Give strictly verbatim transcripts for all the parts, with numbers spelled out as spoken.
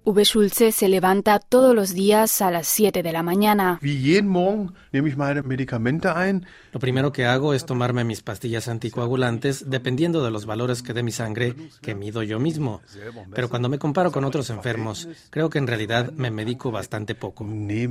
Uwe Schulze se levanta todos los días a las siete de la mañana. Lo primero que hago es tomarme mis pastillas anticoagulantes dependiendo de los valores que dé mi sangre, que mido yo mismo. Pero cuando me comparo con otros enfermos, creo que en realidad me medico bastante poco.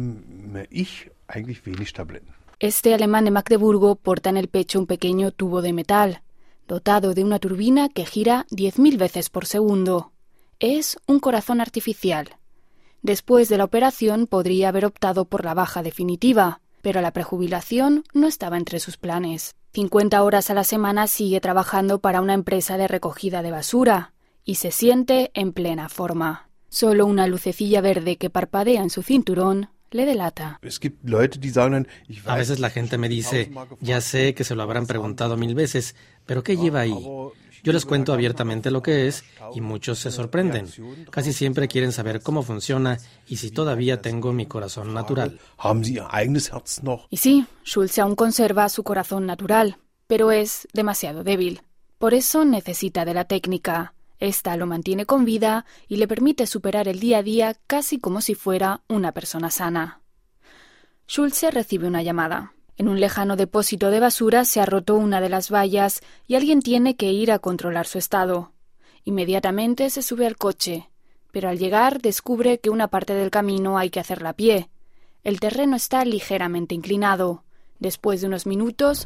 Este alemán de Magdeburgo porta en el pecho un pequeño tubo de metal, dotado de una turbina que gira diez mil veces por segundo. Es un corazón artificial. Después de la operación podría haber optado por la baja definitiva, pero la prejubilación no estaba entre sus planes. cincuenta horas a la semana sigue trabajando para una empresa de recogida de basura y se siente en plena forma. Solo una lucecilla verde que parpadea en su cinturón le delata. A veces la gente me dice, ya sé que se lo habrán preguntado mil veces, pero ¿qué lleva ahí? Yo les cuento abiertamente lo que es y muchos se sorprenden. Casi siempre quieren saber cómo funciona y si todavía tengo mi corazón natural. Y sí, Schulze aún conserva su corazón natural, pero es demasiado débil. Por eso necesita de la técnica. Esta lo mantiene con vida y le permite superar el día a día casi como si fuera una persona sana. Schulze recibe una llamada. En un lejano depósito de basura se ha roto una de las vallas y alguien tiene que ir a controlar su estado. Inmediatamente se sube al coche, pero al llegar descubre que una parte del camino hay que hacerla a pie. El terreno está ligeramente inclinado. Después de unos minutos,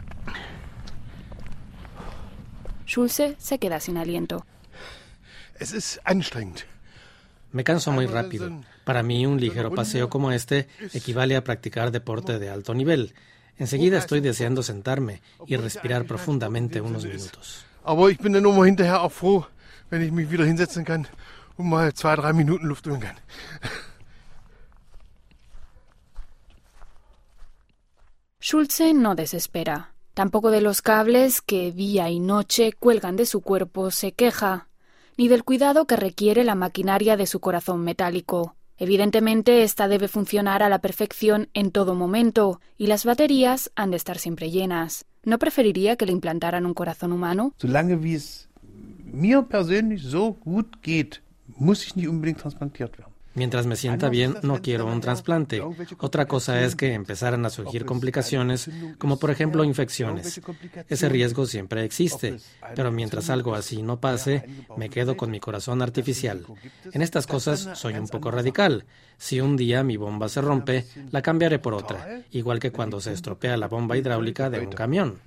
Schulze se queda sin aliento. Me canso muy rápido. Para mí, un ligero paseo como este equivale a practicar deporte de alto nivel. Enseguida estoy deseando sentarme y respirar profundamente unos minutos. Aber ich bin dann immer hinterher auch froh, wenn ich mich wieder hinsetzen kann und mal zwei, drei Minuten Luft holen kann. Schulze no desespera. Tampoco de los cables que día y noche cuelgan de su cuerpo se queja, ni del cuidado que requiere la maquinaria de su corazón metálico. Evidentemente, esta debe funcionar a la perfección en todo momento, y las baterías han de estar siempre llenas. ¿No preferiría que le implantaran un corazón humano? Solange wie es mir persönlich so gut geht, muss ich nicht unbedingt transplantiert werden. Mientras me sienta bien, no quiero un trasplante. Otra cosa es que empezaran a surgir complicaciones, como por ejemplo infecciones. Ese riesgo siempre existe, pero mientras algo así no pase, me quedo con mi corazón artificial. En estas cosas soy un poco radical. Si un día mi bomba se rompe, la cambiaré por otra, igual que cuando se estropea la bomba hidráulica de un camión.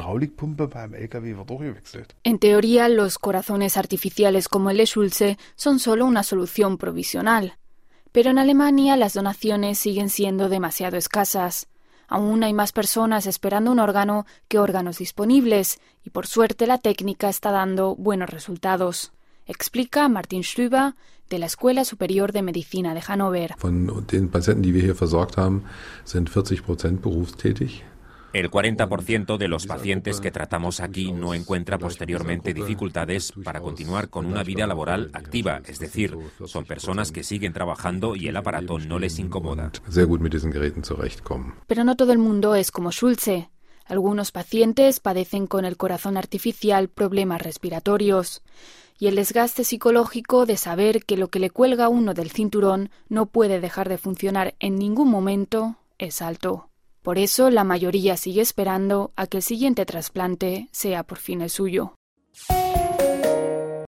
En teoría, los corazones artificiales como el de Schulze son solo una solución provisional. Pero en Alemania las donaciones siguen siendo demasiado escasas. Aún hay más personas esperando un órgano que órganos disponibles, y por suerte la técnica está dando buenos resultados. Explica Martin Stüber, de la Escuela Superior de Medicina de Hannover. Von den Patienten, die wir hier versorgt haben, sind vierzig Prozent berufstätig. El cuarenta por ciento de los pacientes que tratamos aquí no encuentra posteriormente dificultades para continuar con una vida laboral activa, es decir, son personas que siguen trabajando y el aparato no les incomoda. Pero no todo el mundo es como Schulze. Algunos pacientes padecen con el corazón artificial problemas respiratorios y el desgaste psicológico de saber que lo que le cuelga a uno del cinturón no puede dejar de funcionar en ningún momento es alto. Por eso la mayoría sigue esperando a que el siguiente trasplante sea por fin el suyo.